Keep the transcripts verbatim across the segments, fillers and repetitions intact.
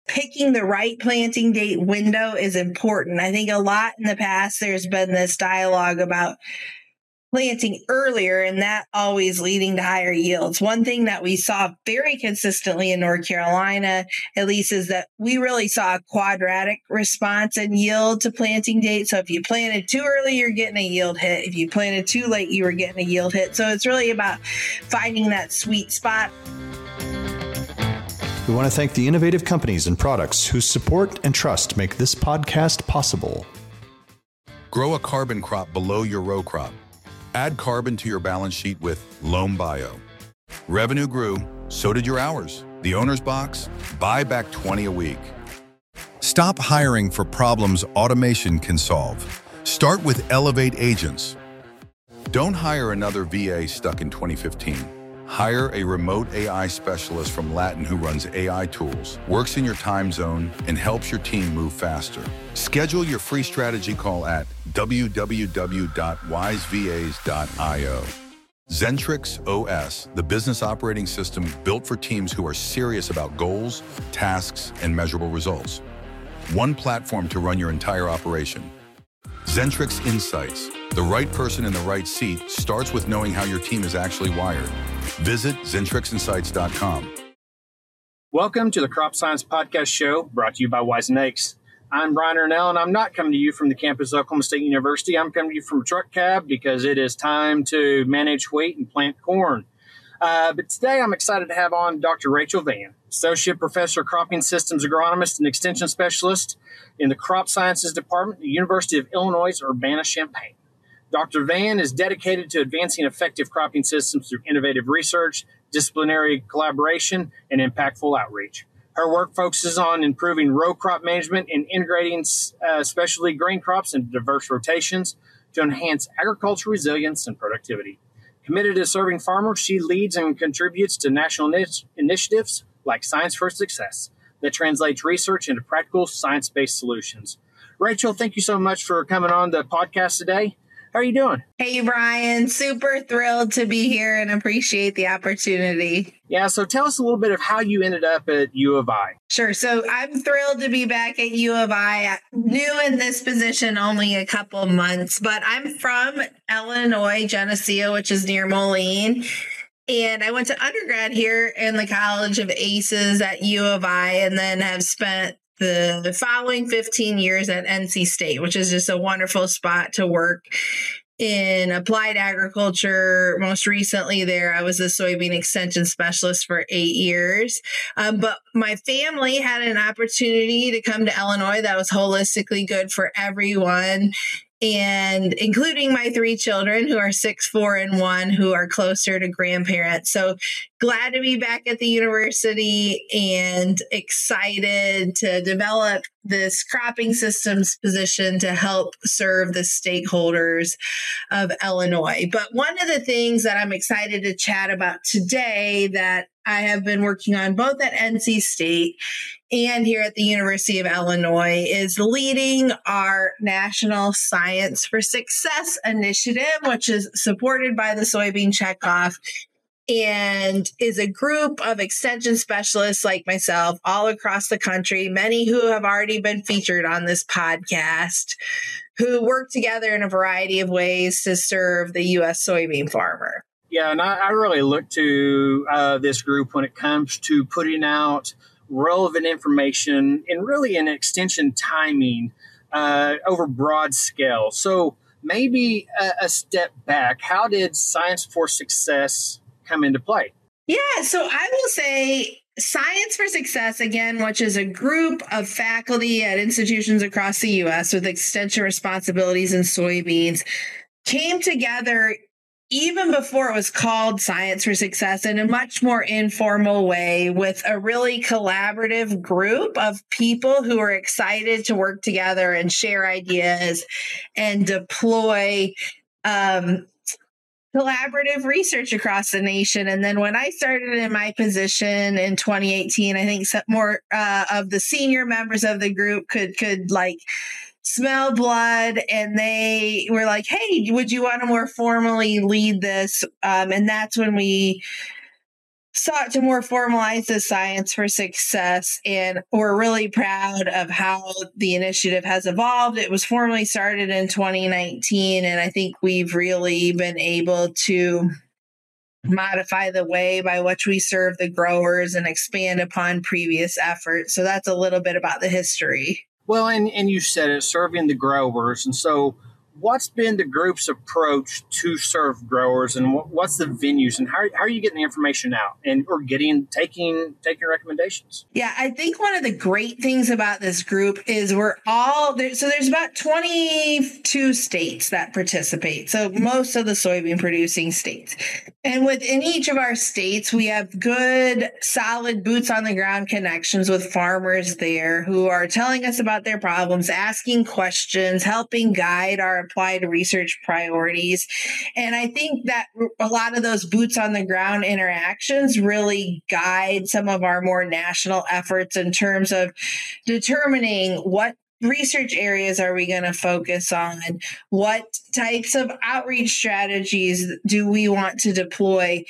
picking the right planting date window is important. I think a lot in the past, there's been this dialogue about planting earlier and that always leading to higher yields. One thing that we saw very consistently in North Carolina, at least, is that we really saw a quadratic response in yield to planting date. So if you planted too early, you're getting a yield hit. If you planted too late, you were getting a yield hit. So it's really about finding that sweet spot. We want to thank the innovative companies and products whose support and trust make this podcast possible. Grow a carbon crop below your row crop. Add carbon to your balance sheet with Loam Bio. Revenue grew, so did your hours. The Owner's Box, buy back twenty a week. Stop hiring for problems automation can solve. Start with Elevate Agents. Don't hire another V A stuck in twenty fifteen. Hire a remote A I specialist from Latin who runs A I tools, works in your time zone, and helps your team move faster. Schedule your free strategy call at w w w dot wise v a s dot i o. Zentrix O S, the business operating system built for teams who are serious about goals, tasks, and measurable results. One platform to run your entire operation. Zentrix Insights. The right person in the right seat starts with knowing how your team is actually wired. Visit zentrix insights dot com. Welcome to the Crop Science Podcast Show, brought to you by Wise and Aches. I'm Brian Ernell, and I'm not coming to you from the campus of Oklahoma State University. I'm coming to you from a truck cab because it is time to manage wheat and plant corn. Uh, but today I'm excited to have on Doctor Rachel Vann, Associate Professor, Cropping Systems Agronomist and Extension Specialist in the Crop Sciences Department at the University of Illinois Urbana-Champaign. Doctor Vann is dedicated to advancing effective cropping systems through innovative research, disciplinary collaboration, and impactful outreach. Her work focuses on improving row crop management and integrating uh, specialty grain crops into diverse rotations to enhance agricultural resilience and productivity. Committed to serving farmers, she leads and contributes to national init- initiatives like Science for Success that translates research into practical science-based solutions. Rachel, thank you so much for coming on the podcast today. How are you doing? Hey, Brian. Super thrilled to be here and appreciate the opportunity. Yeah, so tell us a little bit of how you ended up at U of I. Sure. So I'm thrilled to be back at U of I. New in this position only a couple months, but I'm from Illinois, Geneseo, which is near Moline. And I went to undergrad here in the College of Aces at U of I, and then have spent the following fifteen years at N C State, which is just a wonderful spot to work in applied agriculture. Most recently there, I was the soybean extension specialist for eight years. Um, but my family had an opportunity to come to Illinois that was holistically good for everyone, and including my three children who are six, four, and one, who are closer to grandparents. So glad to be back at the university and excited to develop this cropping systems position to help serve the stakeholders of Illinois. But one of the things that I'm excited to chat about today that I have been working on both at N C State and here at the University of Illinois is leading our National Science for Success initiative, which is supported by the Soybean Checkoff and is a group of extension specialists like myself all across the country, many who have already been featured on this podcast, who work together in a variety of ways to serve the U S soybean farmer. Yeah, and I, I really look to uh, this group when it comes to putting out relevant information and really an extension timing uh, over broad scale. So maybe a, a step back, how did Science for Success come into play? Yeah, so I will say Science for Success, again, which is a group of faculty at institutions across the U S with extension responsibilities in soybeans, came together even before it was called Science for Success in a much more informal way with a really collaborative group of people who are excited to work together and share ideas and deploy um, collaborative research across the nation. And then when I started in my position in twenty eighteen, I think some more uh, of the senior members of the group could could like smell blood, and they were like, hey, would you want to more formally lead this? Um, and that's when we sought to more formalize the Science for Success, and we're really proud of how the initiative has evolved. It was formally started in twenty nineteen, and I think we've really been able to modify the way by which we serve the growers and expand upon previous efforts. So that's a little bit about the history. Well, and, and you said it, serving the growers. And so what's been the group's approach to serve growers, and what, what's the venues, and how, how are you getting the information out and or getting taking taking recommendations? Yeah, I think one of the great things about this group is we're all there. So there's about twenty-two states that participate. So most of the soybean producing states. And within each of our states, we have good, solid boots on the ground connections with farmers there who are telling us about their problems, asking questions, helping guide our applied research priorities. And I think that a lot of those boots on the ground interactions really guide some of our more national efforts in terms of determining what research areas are we going to focus on? What types of outreach strategies do we want to deploy?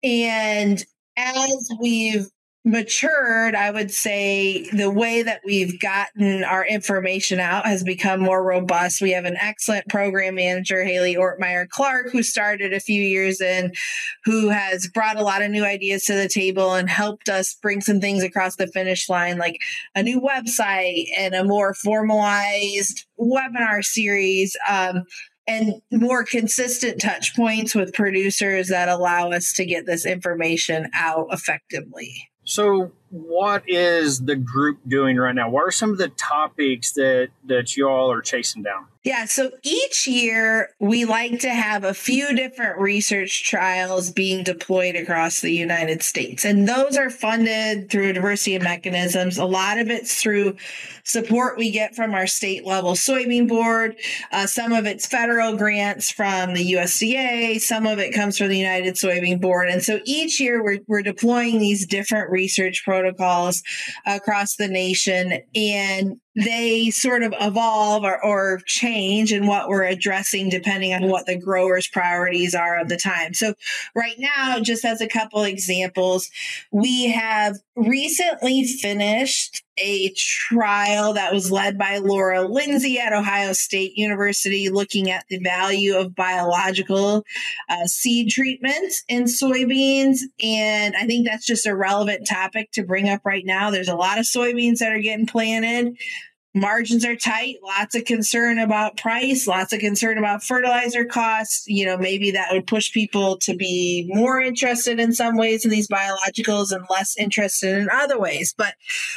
And as we've matured, I would say the way that we've gotten our information out has become more robust. We have an excellent program manager, Haley Ortmeyer Clark, who started a few years in, who has brought a lot of new ideas to the table and helped us bring some things across the finish line, like a new website and a more formalized webinar series. Um, and more consistent touch points with producers that allow us to get this information out effectively. So what is the group doing right now? What are some of the topics that, that you all are chasing down? Yeah, so each year we like to have a few different research trials being deployed across the United States. And those are funded through a diversity of mechanisms. A lot of it's through support we get from our state level soybean board. Uh, some of it's federal grants from the U S D A. Some of it comes from the United Soybean Board. And so each year we're, we're deploying these different research protocols across the nation, and they sort of evolve or, or change in what we're addressing depending on what the growers' priorities are of the time. So right now, just as a couple examples, we have recently finished a trial that was led by Laura Lindsay at Ohio State University, looking at the value of biological uh, seed treatments in soybeans. And I think that's just a relevant topic to bring up right now. There's a lot of soybeans that are getting planted. Margins are tight, lots of concern about price, lots of concern about fertilizer costs. You know, maybe that would push people to be more interested in some ways in these biologicals and less interested in other ways. But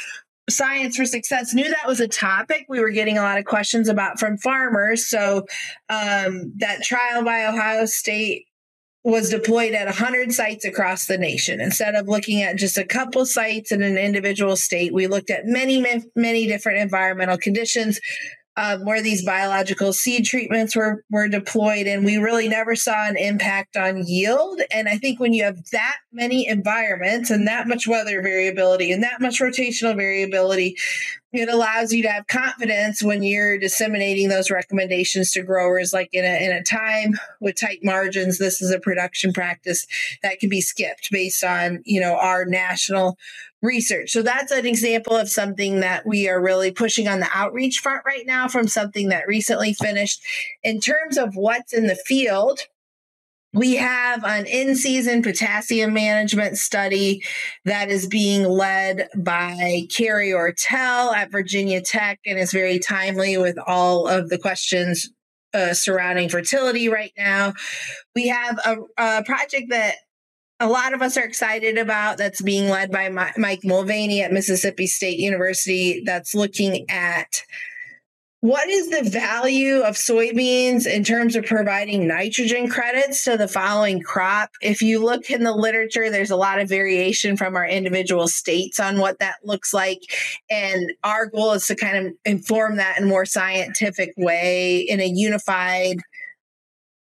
Science for Success knew that was a topic we were getting a lot of questions about from farmers. So um, that trial by Ohio State was deployed at one hundred sites across the nation. Instead of looking at just a couple sites in an individual state, we looked at many, many different environmental conditions um, where these biological seed treatments were, were deployed, and we really never saw an impact on yield. And I think when you have that many environments and that much weather variability and that much rotational variability, it allows you to have confidence when you're disseminating those recommendations to growers. Like in a, in a time with tight margins, this is a production practice that can be skipped based on, you know, our national research. So that's an example of something that we are really pushing on the outreach front right now from something that recently finished. In terms of what's in the field, we have an in-season potassium management study that is being led by Carrie Ortell at Virginia Tech and is very timely with all of the questions uh, surrounding fertility right now. We have a, a project that a lot of us are excited about that's being led by Mike Mulvaney at Mississippi State University that's looking at what is the value of soybeans in terms of providing nitrogen credits to the following crop? If you look in the literature, there's a lot of variation from our individual states on what that looks like. And our goal is to kind of inform that in a more scientific way in a unified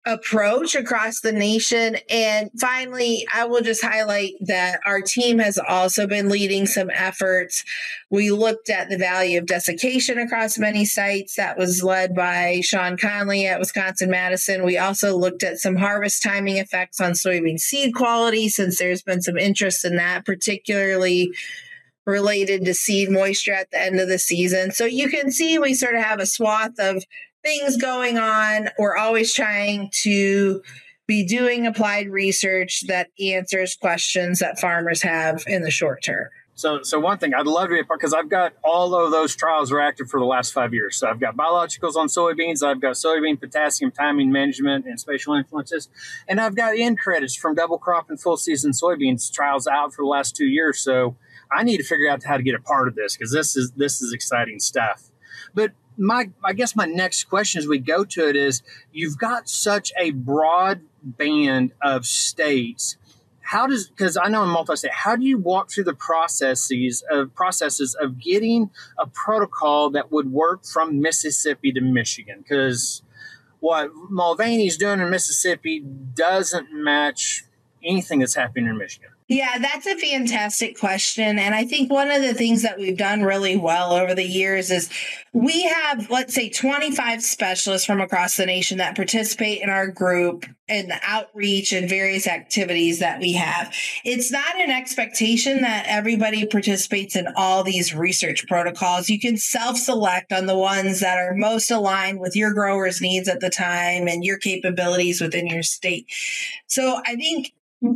approach across the nation. And finally, I will just highlight that our team has also been leading some efforts. We looked at the value of desiccation across many sites. That was led by Sean Conley at Wisconsin-Madison. We also looked at some harvest timing effects on soybean seed quality, since there's been some interest in that, particularly related to seed moisture at the end of the season. So you can see we sort of have a swath of things going on. We're always trying to be doing applied research that answers questions that farmers have in the short term. So, so one thing I'd love to be a part, because I've got all of those trials are active for the last five years. So I've got biologicals on soybeans, I've got soybean potassium timing management and spatial influences, and I've got end credits from double crop and full season soybeans trials out for the last two years. So I need to figure out how to get a part of this, because this is this is exciting stuff. But my, I guess my next question as we go to it is, you've got such a broad band of states. How does, because I know in multi-state, how do you walk through the processes of processes of getting a protocol that would work from Mississippi to Michigan? Because what Mulvaney's doing in Mississippi doesn't match anything that's happening in Michigan. Yeah, that's a fantastic question. And I think one of the things that we've done really well over the years is we have, let's say, twenty-five specialists from across the nation that participate in our group and the outreach and various activities that we have. It's not an expectation that everybody participates in all these research protocols. You can self-select on the ones that are most aligned with your growers' needs at the time and your capabilities within your state. So I think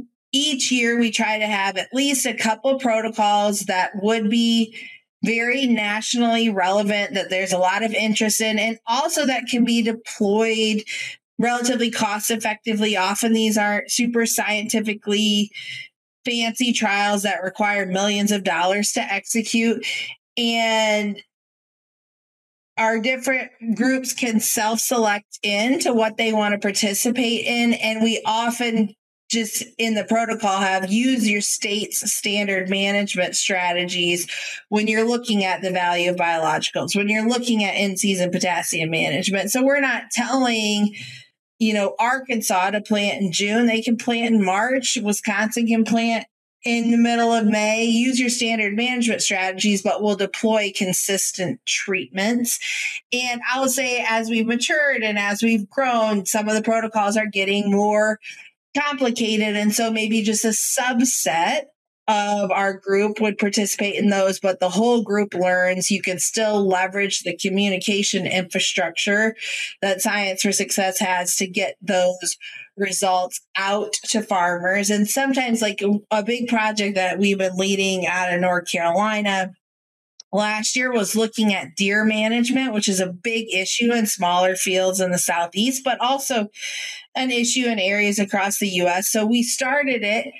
each year we try to have at least a couple protocols that would be very nationally relevant, that there's a lot of interest in, and also that can be deployed relatively cost effectively. Often these aren't super scientifically fancy trials that require millions of dollars to execute. And our different groups can self-select into what they want to participate in. And we often just in the protocol have use your state's standard management strategies when you're looking at the value of biologicals, when you're looking at in-season potassium management. So we're not telling, you know, Arkansas to plant in June. They can plant in March. Wisconsin can plant in the middle of May. Use your standard management strategies, but we'll deploy consistent treatments. And I will say, as we've matured and as we've grown, some of the protocols are getting more complicated. And so maybe just a subset of our group would participate in those, but the whole group learns. You can still leverage the communication infrastructure that Science for Success has to get those results out to farmers. And sometimes, like a, a big project that we've been leading out of North Carolina last year was looking at deer management, which is a big issue in smaller fields in the Southeast, but also an issue in areas across the U S. So we started it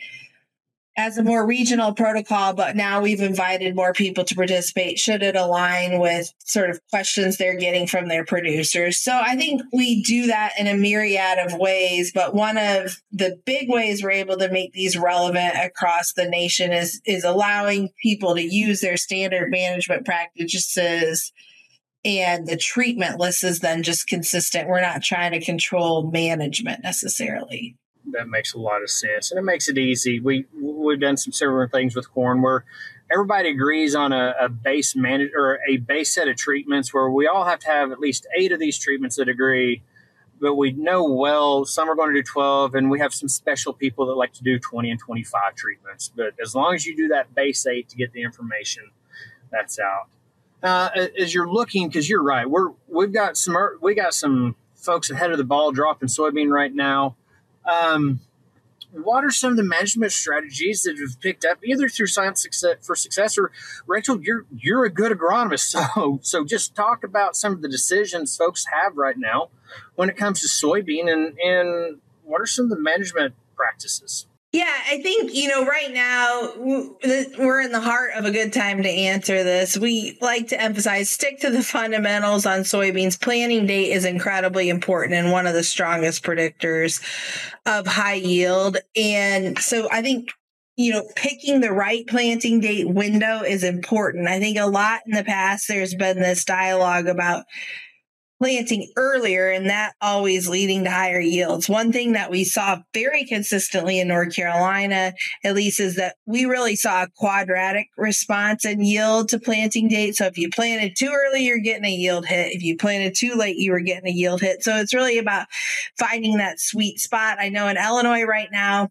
as a more regional protocol, but now we've invited more people to participate should it align with sort of questions they're getting from their producers. So I think we do that in a myriad of ways, but one of the big ways we're able to make these relevant across the nation is, is allowing people to use their standard management practices, and the treatment list is then just consistent. We're not trying to control management necessarily. That makes a lot of sense, and it makes it easy. We we've done some similar things with corn where everybody agrees on a, a base manage or a base set of treatments where we all have to have at least eight of these treatments that agree. But we know well some are going to do twelve, and we have some special people that like to do twenty and twenty-five treatments. But as long as you do that base eight to get the information, that's out. Uh, as you're looking, because you're right, we're we've got some we got some folks ahead of the ball dropping soybean right now. Um, what are some of the management strategies that have picked up either through Science for Success or Rachel? You're you're a good agronomist, so so just talk about some of the decisions folks have right now when it comes to soybean, and and what are some of the management practices? Yeah, I think, you know, right now we're in the heart of a good time to answer this. We like to emphasize, stick to the fundamentals on soybeans. Planting date is incredibly important and one of the strongest predictors of high yield. And so I think, you know, picking the right planting date window is important. I think a lot in the past, there's been this dialogue about planting earlier, and that always leading to higher yields. One thing that we saw very consistently in North Carolina, at least, is that we really saw a quadratic response in yield to planting date. So if you planted too early, you're getting a yield hit. If you planted too late, you were getting a yield hit. So it's really about finding that sweet spot. I know in Illinois right now,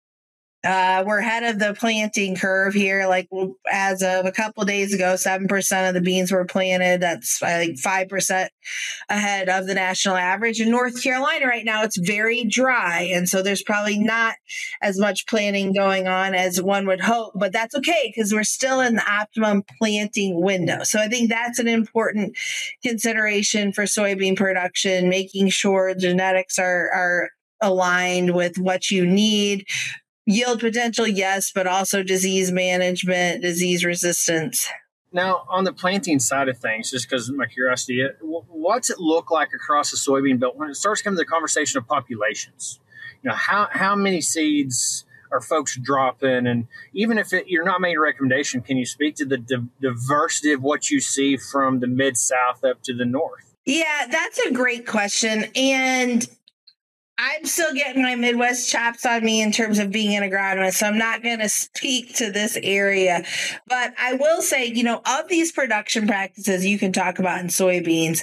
Uh, we're ahead of the planting curve here. Like as of a couple days ago, seven percent of the beans were planted. That's I think five percent ahead of the national average. In North Carolina right now, it's very dry. And so there's probably not as much planting going on as one would hope, but that's okay because we're still in the optimum planting window. So I think that's an important consideration for soybean production, making sure genetics are, are aligned with what you need. Yield potential, yes, but also disease management, disease resistance. Now, on the planting side of things, just because of my curiosity, what's it look like across the soybean belt when it starts coming to the conversation of populations? You know, how how many seeds are folks dropping? And even if it, you're not making a recommendation, can you speak to the di- diversity of what you see from the Mid-South up to the North? Yeah, that's a great question. And I'm still getting my Midwest chops on me in terms of being an agronomist, so I'm not going to speak to this area. But I will say, you know, of these production practices you can talk about in soybeans,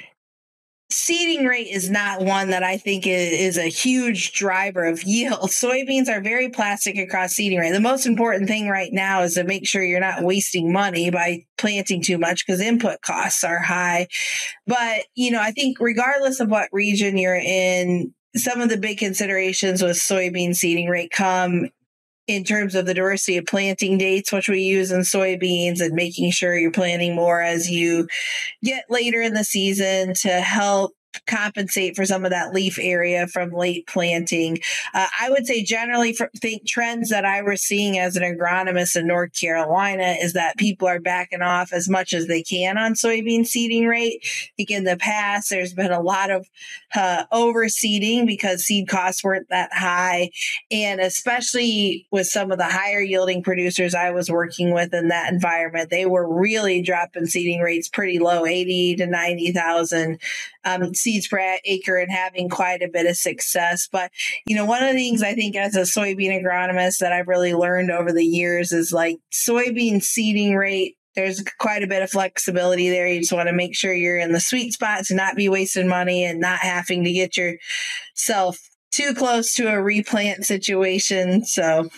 seeding rate is not one that I think is a huge driver of yield. Soybeans are very plastic across seeding rate. The most important thing right now is to make sure you're not wasting money by planting too much because input costs are high. But, you know, I think regardless of what region you're in, some of the big considerations with soybean seeding rate come in terms of the diversity of planting dates, which we use in soybeans, and making sure you're planting more as you get later in the season to help compensate for some of that leaf area from late planting. Uh, I would say generally for think trends that I was seeing as an agronomist in North Carolina is that people are backing off as much as they can on soybean seeding rate. I think in the past, there's been a lot of uh, overseeding because seed costs weren't that high. And especially with some of the higher yielding producers I was working with in that environment, they were really dropping seeding rates pretty low, eighty to ninety thousand um, seeds per acre, and having quite a bit of success. But, you know, one of the things I think as a soybean agronomist that I've really learned over the years is like soybean seeding rate, there's quite a bit of flexibility there. You just want to make sure you're in the sweet spot to not be wasting money and not having to get yourself too close to a replant situation. So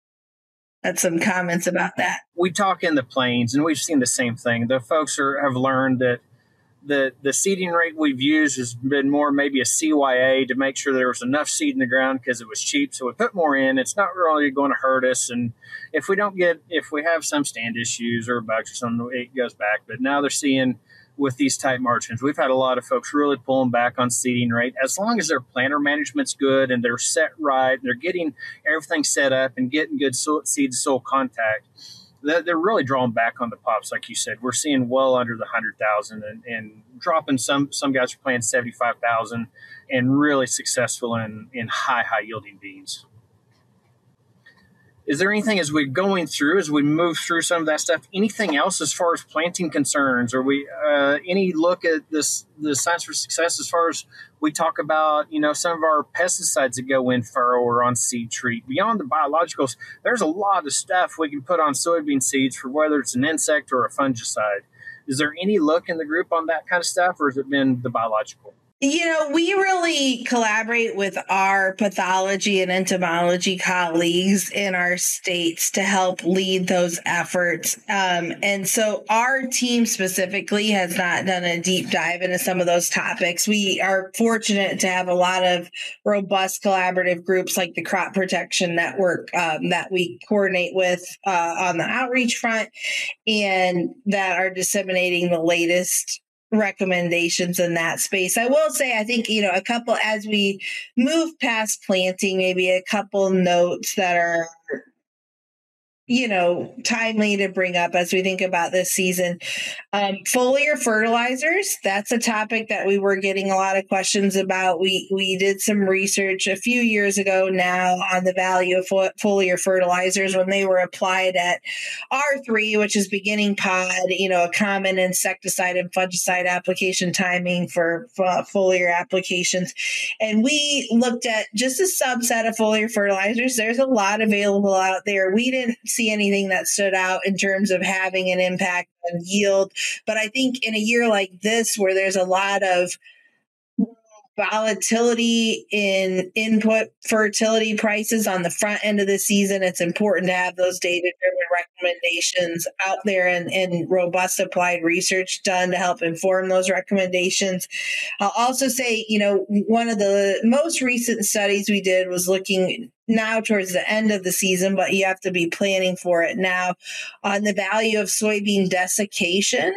that's some comments about that. We talk in the plains, and we've seen the same thing. The folks are, have learned that the the seeding rate we've used has been more maybe a C Y A to make sure there was enough seed in the ground because it was cheap. So we put more in. It's not really going to hurt us. And if we don't get, if we have some stand issues or bugs or something, it goes back. But now they're seeing with these tight margins, we've had a lot of folks really pulling back on seeding rate. As long as their planter management's good and they're set right, and they're getting everything set up and getting good soil, seed to soil contact, they're really drawing back on the pops, like you said. We're seeing well under the one hundred thousand and, and dropping some some guys are playing seventy-five thousand and really successful in, in high, high yielding beans. Is there anything as we're going through, as we move through some of that stuff, anything else as far as planting concerns? Or we uh, any look at this the Science for Success as far as we talk about, you know, some of our pesticides that go in furrow or on seed treat. Beyond the biologicals, there's a lot of stuff we can put on soybean seeds for whether it's an insect or a fungicide. Is there any look in the group on that kind of stuff, or has it been the biological? You know, we really collaborate with our pathology and entomology colleagues in our states to help lead those efforts. Um, and so our team specifically has not done a deep dive into some of those topics. We are fortunate to have a lot of robust collaborative groups like the Crop Protection Network um, that we coordinate with uh, on the outreach front and that are disseminating the latest recommendations in that space. I will say, I think, you know, a couple, as we move past planting, maybe a couple notes that are you know, timely to bring up as we think about this season. Um, foliar fertilizers, that's a topic that we were getting a lot of questions about. We we did some research a few years ago now on the value of foliar fertilizers when they were applied at R three, which is beginning pod, you know, a common insecticide and fungicide application timing for, for foliar applications. And we looked at just a subset of foliar fertilizers. There's a lot available out there. We didn't see anything that stood out in terms of having an impact on yield. But I think in a year like this, where there's a lot of volatility in input fertility prices on the front end of the season, it's important to have those data-driven recommendations out there and, and robust applied research done to help inform those recommendations. I'll also say, you know, one of the most recent studies we did was looking now towards the end of the season, but you have to be planning for it now, on the value of soybean desiccation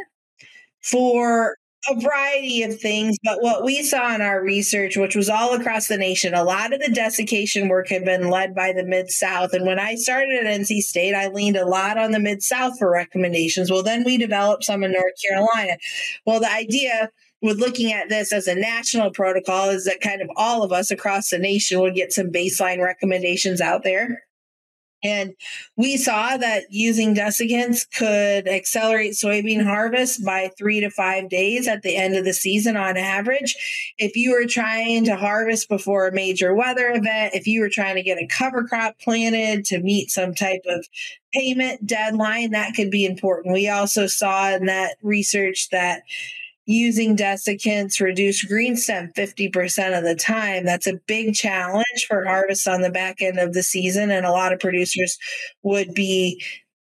for a variety of things. But what we saw in our research, which was all across the nation, a lot of the desiccation work had been led by the Mid-South. And when I started at N C State, I leaned a lot on the Mid-South for recommendations. Well, then we developed some in North Carolina. Well, the idea with looking at this as a national protocol is that kind of all of us across the nation would get some baseline recommendations out there. And we saw that using desiccants could accelerate soybean harvest by three to five days at the end of the season on average. If you were trying to harvest before a major weather event, if you were trying to get a cover crop planted to meet some type of payment deadline, that could be important. We also saw in that research that using desiccants reduce green stem fifty percent of the time. That's a big challenge for harvest on the back end of the season. And a lot of producers would be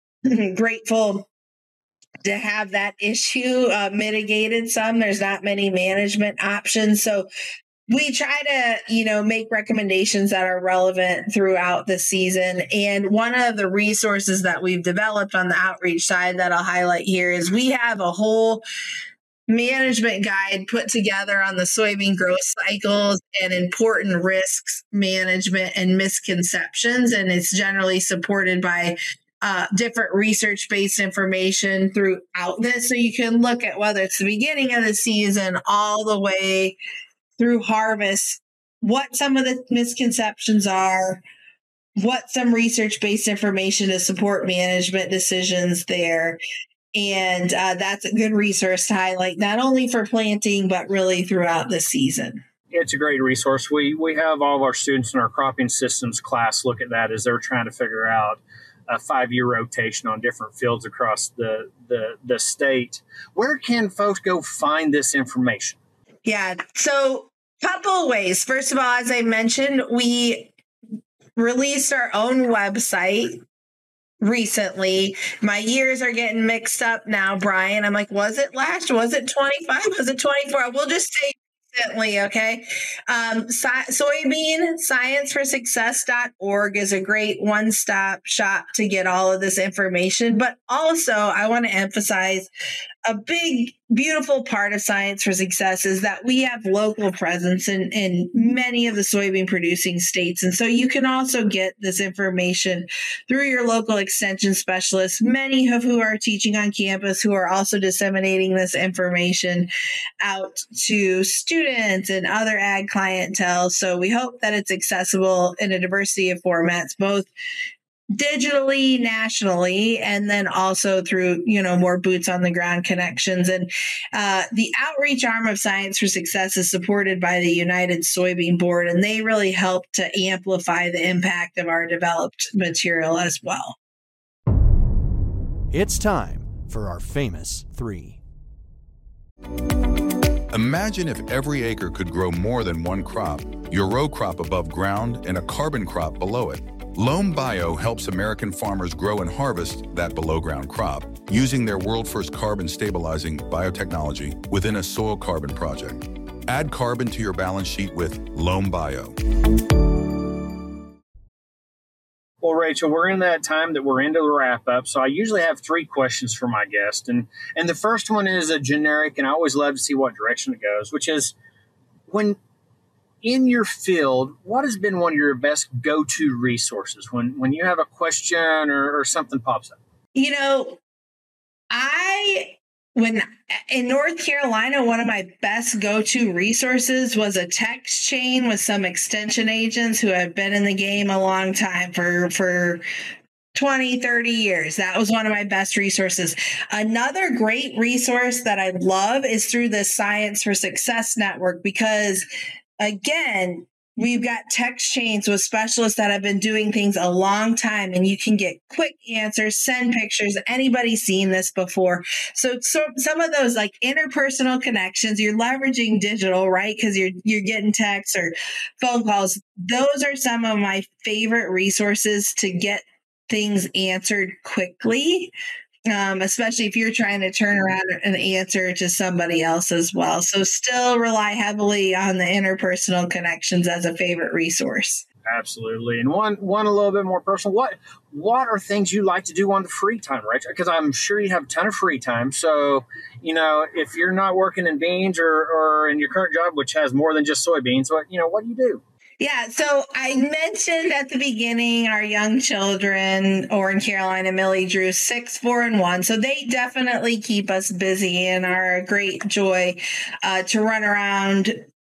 grateful to have that issue uh, mitigated some. There's not many management options. So we try to, you know, make recommendations that are relevant throughout the season. And one of the resources that we've developed on the outreach side that I'll highlight here is we have a whole management guide put together on the soybean growth cycles and important risks management and misconceptions. And it's generally supported by uh, different research-based information throughout this. So you can look at whether it's the beginning of the season all the way through harvest, what some of the misconceptions are, what some research-based information to support management decisions there. And uh, that's a good resource to highlight, not only for planting, but really throughout the season. It's a great resource. We we have all of our students in our cropping systems class look at that as they're trying to figure out a five-year rotation on different fields across the, the, the state. Where can folks go find this information? Yeah, so a couple ways. First of all, as I mentioned, we released our own website recently. My years are getting mixed up now, Brian. I'm like, was it last? Was it twenty-five? Was it twenty-four? We'll just say recently, okay? Um, so- soybean science for success dot org is a great one-stop shop to get all of this information. But also, I want to emphasize a big, beautiful part of Science for Success is that we have local presence in, in many of the soybean producing states. And so you can also get this information through your local extension specialists, many of who are teaching on campus, who are also disseminating this information out to students and other ag clientele. So we hope that it's accessible in a diversity of formats, both digitally, nationally, and then also through, you know, more boots on the ground connections. And uh, the outreach arm of Science for Success is supported by the United Soybean Board, and they really help to amplify the impact of our developed material as well. It's time for our famous three. Imagine if every acre could grow more than one crop, your row crop above ground and a carbon crop below it. Loam Bio helps American farmers grow and harvest that below-ground crop using their world-first carbon-stabilizing biotechnology within a soil carbon project. Add carbon to your balance sheet with Loam Bio. Well, Rachel, we're in that time that we're into the wrap-up, so I usually have three questions for my guest. And, and the first one is a generic, and I always love to see what direction it goes, which is when in your field, what has been one of your best go-to resources when, when you have a question or, or something pops up? You know, I, when in North Carolina, one of my best go-to resources was a text chain with some extension agents who have been in the game a long time for, for twenty, thirty years. That was one of my best resources. Another great resource that I love is through the Science for Success Network, because again, we've got text chains with specialists that have been doing things a long time, and you can get quick answers, send pictures. Anybody's seen this before. So, so some of those like interpersonal connections, you're leveraging digital, right? Because you're you're getting texts or phone calls. Those are some of my favorite resources to get things answered quickly. Um, especially if you're trying to turn around an answer to somebody else as well. So still rely heavily on the interpersonal connections as a favorite resource. Absolutely. And one one a little bit more personal. What what are things you like to do on the free time, Rachel? Because I'm sure you have a ton of free time. So, you know, if you're not working in beans or, or in your current job, which has more than just soybeans, what, you know, what do you do? Yeah, so I mentioned at the beginning our young children, Oren, Caroline, and Millie Drew, six, four, and one. So they definitely keep us busy and are a great joy uh, to run around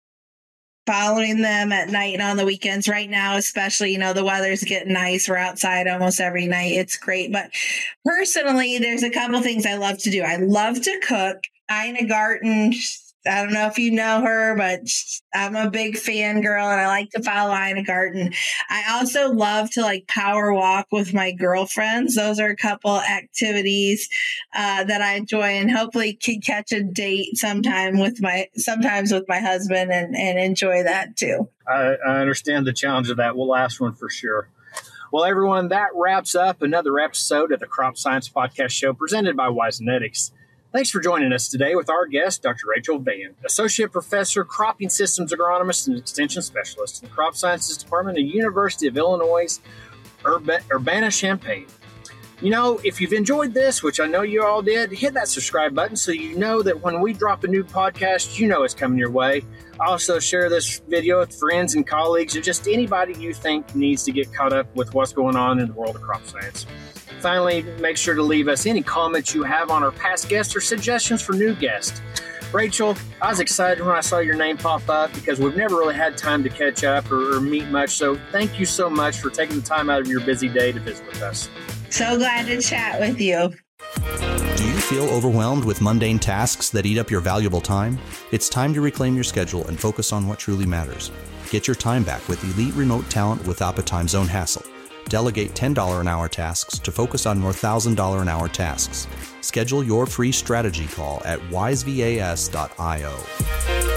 following them at night and on the weekends. Right now, especially, you know, the weather's getting nice. We're outside almost every night. It's great. But personally, there's a couple things I love to do. I love to cook. Ina Garten, I don't know if you know her, but I'm a big fan girl and I like to follow Ina Garten. I also love to like power walk with my girlfriends. Those are a couple activities uh, that I enjoy, and hopefully can catch a date sometime with my, sometimes with my husband and, and enjoy that too. I, I understand the challenge of that. We'll last one for sure. Well, everyone, that wraps up another episode of the Crop Science Podcast Show presented by WiseNetics. Thanks for joining us today with our guest, Doctor Rachel Vann, Associate Professor, Cropping Systems Agronomist and Extension Specialist in the Crop Sciences Department at the University of Illinois, Urba- Urbana-Champaign. You know, if you've enjoyed this, which I know you all did, hit that subscribe button so you know that when we drop a new podcast, you know it's coming your way. Also, share this video with friends and colleagues or just anybody you think needs to get caught up with what's going on in the world of crop science. Finally, make sure to leave us any comments you have on our past guests or suggestions for new guests. Rachel, I was excited when I saw your name pop up because we've never really had time to catch up or, or meet much. So thank you so much for taking the time out of your busy day to visit with us. So glad to chat with you. Do you feel overwhelmed with mundane tasks that eat up your valuable time? It's time to reclaim your schedule and focus on what truly matters. Get your time back with elite remote talent without the time zone hassle. Delegate ten dollars an hour tasks to focus on more one thousand dollars an hour tasks. Schedule your free strategy call at wise vas dot io.